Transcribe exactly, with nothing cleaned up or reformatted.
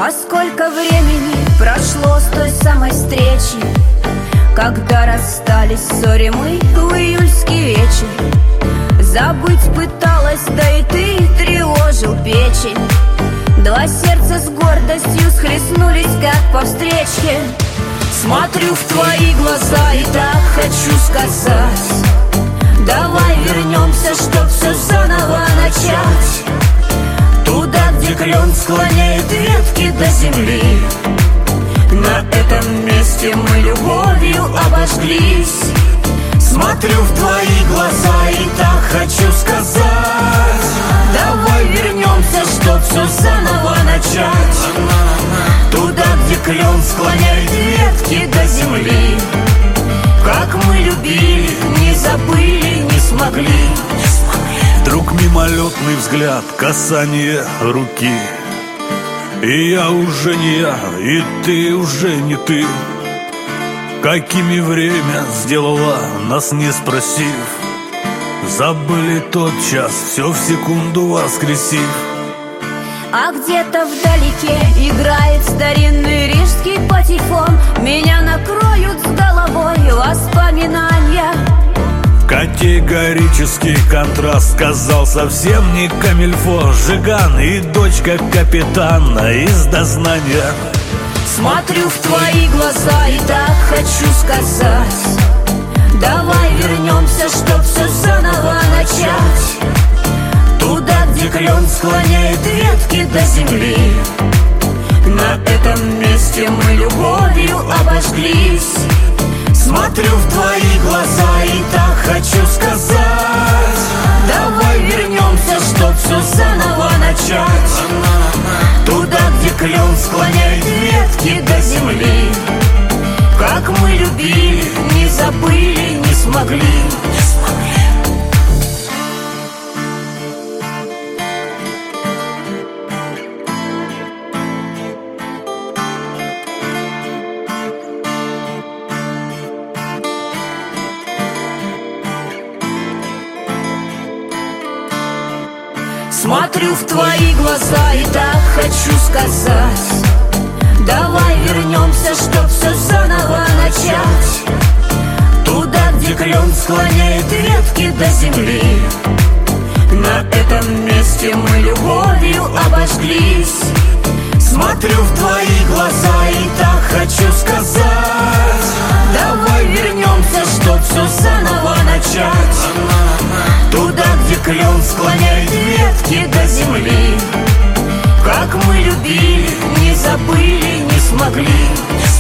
А сколько времени прошло с той самой встречи, когда расстались в ссоре мы в июльский вечер. Забыть пыталась, да и ты тревожил печень. Два сердца с гордостью схлестнулись, как по встречке. Смотрю в твои глаза и так хочу сказать: давай вернемся, чтоб все заново начать. Туда, где клен склоняет ветки до земли. На этом месте мы любовью обожглись. Смотрю в твои глаза и так хочу сказать: давай вернемся, чтоб все заново начать. Туда, где клен склоняет ветки до земли. Как мы любили, не забыли, не смогли. Вдруг мимолетный взгляд, касание руки, и я уже не я, и ты уже не ты. Какими время сделала, нас не спросив. Забыли тот час, все в секунду воскресив. А где-то вдалеке играет старинный рижский патефон. Меня накроют с головой воспоминания. Категорический контраст, сказал совсем не камильфо. Жиган и дочка капитана из дознания. Смотрю в твои глаза и так хочу сказать: давай вернемся, чтоб все заново начать. Туда, где клен склоняет ветки до земли. На этом месте мы любовью обожглись. Смотрю в твои глаза и так хочу сказать: давай вернемся, чтоб все заново начать. Туда, где клен склоняет ветки до земли. Как мы любили, не забыли, не смогли. Смотрю в твои глаза и так хочу сказать: давай вернемся, чтоб все заново начать. Туда, где клен склоняет ветки до земли. На этом месте мы любовью обожглись. Смотрю в твои глаза и так хочу сказать: давай вернемся, чтоб все заново начать. Туда, где клен склоняет ветки до земли. Как мы любили, не забыли, не смогли.